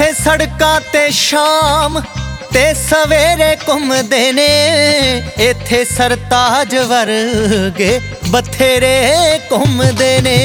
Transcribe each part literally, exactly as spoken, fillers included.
ਇੱਥੇ ਸੜਕਾਂ ਤੇ ਸ਼ਾਮ ਤੇ ਸਵੇਰੇ ਘੁੰਮਦੇ ਨੇ, ਇੱਥੇ ਸਰਤਾਜ ਵਰਗੇ ਬਥੇਰੇ ਘੁੰਮਦੇ ਨੇ।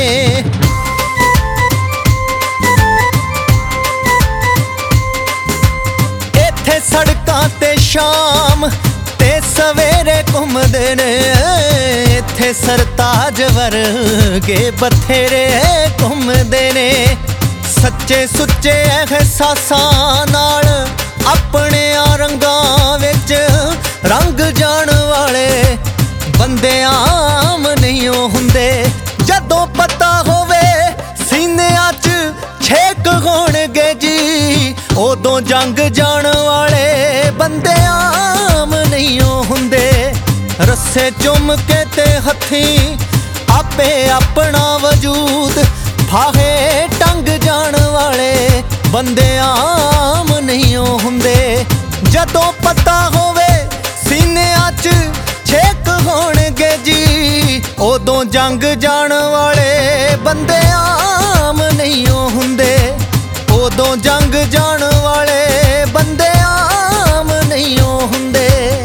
ਇੱਥੇ ਸੜਕਾਂ ਤੇ ਸ਼ਾਮ ਤੇ ਸਵੇਰੇ ਘੁੰਮਦੇ ਨੇ, ਇੱਥੇ ਸਰਤਾਜ ਵਰਗੇ ਬਥੇਰੇ ਘੁੰਮਦੇ ਨੇ। ਸੱਚੇ ਸੁੱਚੇ ਅਹਿਸਾਸਾਂ ਨਾਲ ਆਪਣਿਆਂ ਰੰਗਾਂ ਵਿੱਚ ਰੰਗ ਜਾਣ ਵਾਲੇ ਬੰਦੇ ਆਮ ਨਹੀਂ ਹੁੰਦੇ। ਜਦੋਂ ਪਤਾ ਹੋਵੇ ਸੀਨਿਆਂ 'ਚ ਛੇਕ ਹੋਣਗੇ ਜੀ, ਉਦੋਂ ਜੰਗ ਜਾਣ ਵਾਲੇ ਬੰਦੇ ਆਮ ਨਹੀਂ ਹੁੰਦੇ। ਰੱਸੇ ਚੁੰਮ ਕੇ ਤੇ ਹੱਥੀਂ ਆਪੇ ਆਪਣਾ ਵਜੂਦ ਫਾਹੇ ਟੰਗ ਜਾਣ ਵਾਲੇ ਬੰਦੇ ਆਮ ਨਹੀਂ ਹੁੰਦੇ। ਜਦੋਂ ਪਤਾ ਹੋਵੇ ਸੀਨਿਆਂ 'ਚ ਛੇਕ ਹੋਣਗੇ ਜੀ, ਉਦੋਂ ਜੰਗ ਜਾਣ ਵਾਲੇ ਬੰਦੇ ਆਮ ਨਹੀਂ ਹੁੰਦੇ। ਉਦੋਂ ਜੰਗ ਜਾਣ ਵਾਲੇ ਬੰਦੇ ਆਮ ਨਹੀਂ ਹੁੰਦੇ।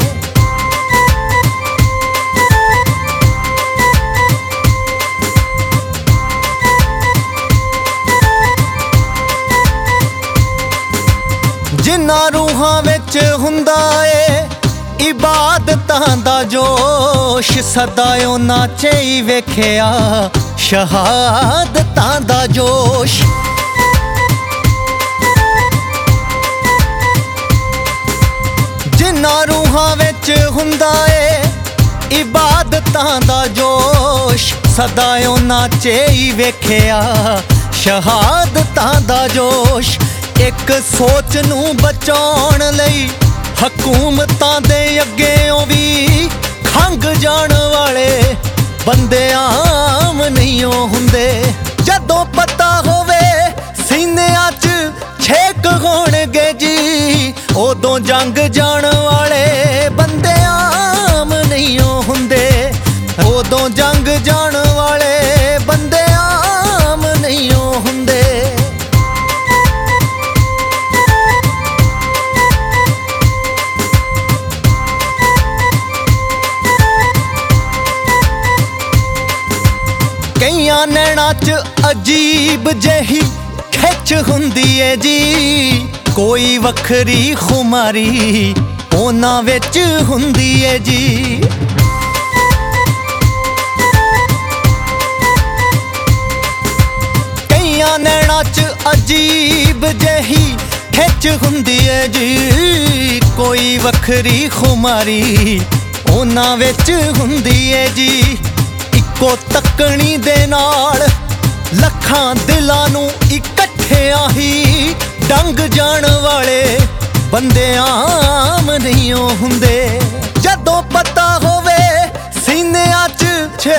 ਜਿਨ੍ਹਾਂ ਰੂਹਾਂ ਵਿੱਚ ਹੁੰਦਾ ਏ ਇਬਾਦਤਾਂ ਦਾ ਜੋਸ਼, ਸਦਾ ਉਹਨਾਂ 'ਚ ਹੀ ਵੇਖਿਆ ਸ਼ਹਾਦਤਾਂ ਦਾ ਜੋਸ਼। ਜਿਨ੍ਹਾਂ ਰੂਹਾਂ ਵਿੱਚ ਹੁੰਦਾ ਏ ਇਬਾਦਤਾਂ ਦਾ ਜੋਸ਼, ਸਦਾ ਉਹਨਾਂ 'ਚ ਹੀ ਵੇਖਿਆ ਸ਼ਹਾਦਤਾਂ ਦਾ ਜੋਸ਼। ਇੱਕ ਸੋਚ ਨੂੰ ਬਚਾਉਣ ਲਈ ਹਕੂਮਤਾਂ ਦੇ ਅੱਗਿਓਂ ਵੀ ਖੰਘ ਜਾਣ ਵਾਲੇ ਬੰਦੇ ਆਮ ਨਹੀਂ ਹੁੰਦੇ। ਜਦੋਂ ਪਤਾ ਹੋਵੇ ਸੀਨਿਆਂ 'ਚ ਛੇਕ ਹੋਣਗੇ ਜੀ, ਉਦੋਂ ਜੰਗ ਜਾਣ ਵਾਲੇ ਬੰਦੇ ਆਮ ਨਹੀਂ ਹੁੰਦੇ। ਉਦੋਂ ਜੰਗ ਜਾਣ ਵਾਲੇ ਬੰਦੇ ਆਮ ਨਹੀਂ ਹੁੰਦੇ। ਕਈਆਂ ਨੈਣਾਂ 'ਚ ਅਜੀਬ ਜਿਹੀ ਖਿੱਚ ਹੁੰਦੀ ਏ ਜੀ, ਕੋਈ ਵੱਖਰੀ ਖੁਮਾਰੀ ਉਹਨਾਂ ਵਿੱਚ ਹੁੰਦੀ ਏ ਜੀ। ਕਈਆਂ ਨੈਣਾਂ 'ਚ ਅਜੀਬ ਜਿਹੀ ਖਿੱਚ ਹੁੰਦੀ ਏ ਜੀ, ਕੋਈ ਵੱਖਰੀ ਖੁਮਾਰੀ ਉਹਨਾਂ ਵਿੱਚ ਹੁੰਦੀ ਏ ਜੀ। ਇੱਕੋ ਤੱਕਣੀ ਦੇ ਨਾਲ ਲੱਖਾਂ ਦਿਲਾਂ ਨੂੰ ਇਕੱਠਿਆਂ ਹੀ ਡੰਗ ਜਾਣ ਵਾਲੇ ਬੰਦੇ ਆਮ ਨਹੀਂ ਹੁੰਦੇ। ਜਦੋਂ ਪਤਾ ਹੋਵੇ ਸੀਨਿਆਂ 'ਚ ਛੇਕ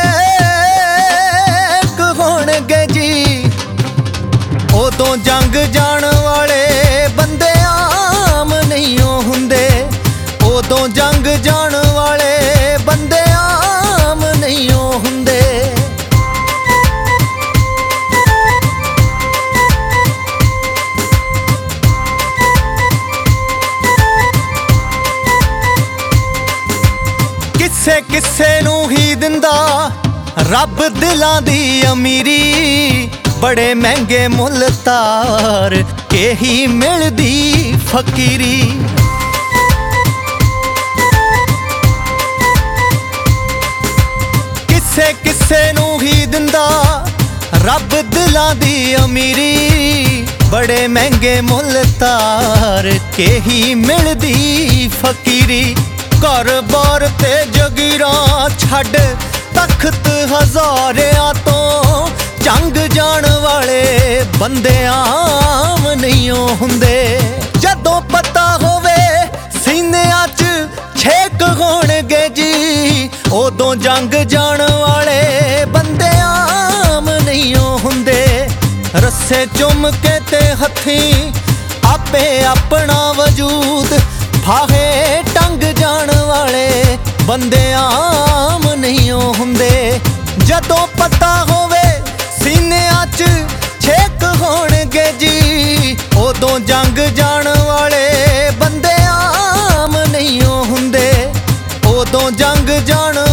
ਹੋਣਗੇ ਜੀ, ਉਦੋਂ ਜੰਗ ਜਾਣ ਵਾਲੇ ਬੰਦੇ ਆਮ ਨਹੀਂ ਹੁੰਦੇ। ਉਦੋਂ ਜੰਗ ਜਾਣ ਵਾਲੇ ਬੰਦੇ ਆਮ ਨਹੀਂ ਹੁੰਦੇ। ਕਿਸੇ ਕਿਸੇ ਨੂੰ ਹੀ ਦਿੰਦਾ ਰੱਬ ਦਿਲਾਂ ਦੀ ਅਮੀਰੀ, ਬੜੇ ਮਹਿੰਗੇ ਮੁੱਲ ਤਾਰ ਕੇ ਹੀ ਮਿਲਦੀ ਫਕੀਰੀ। ਕਿਸੇ ਕਿਸੇ ਨੂੰ ਹੀ ਦਿੰਦਾ ਰੱਬ ਦਿਲਾਂ ਦੀ ਅਮੀਰੀ, ਬੜੇ ਮਹਿੰਗੇ ਮੁੱਲ ਤਾਰ ਕੇ ਹੀ ਮਿਲਦੀ ਫਕੀਰੀ। ਘਰ-ਬਾਰ ਤੇ ਜਗੀਰਾਂ ਛੱਡ ਤਖਤ ਹਜ਼ਾਰਿਆਂ ਤੋਂ ਜੰਗ ਜਾਣ ਵਾਲੇ ਬੰਦੇ ਆਮ ਨਹੀਂ ਹੁੰਦੇ। ਜਦੋਂ ਪਤਾ ਹੋਵੇ ਸੀਨਿਆਂ 'ਚ ਛੇਕ ਹੋਣਗੇ ਜੀ, ਉਦੋਂ ਜੰਗ ਜਾਣ ਵਾਲੇ ਬੰਦੇ ਆਮ ਨਹੀਂ ਹੁੰਦੇ। ਰੱਸੇ ਚੁੰਮ ਕੇ ਤੇ ਹੱਥੀਂ ਆਪੇ ਆਪਣਾ ਵਜੂਦ ਫਾਹੇ ਟੰਗ ਜਾਣ ਵਾਲੇ ਬੰਦੇ ਆਮ ਨਹੀਂ ਹੁੰਦੇ। ਜਦੋਂ ਪਤਾ ਹੋਵੇ ਸੀਨਿਆਂ 'ਚ ਛੇਕ ਹੋਣਗੇ ਜੀ, ਉਦੋਂ ਉਦੋਂ ਜੰਗ ਜਾਣ ਵਾਲੇ ਬੰਦੇ ਆਮ ਨਹੀਂ ਹੁੰਦੇ, ਉਦੋਂ ਜੰਗ ਜਾਣ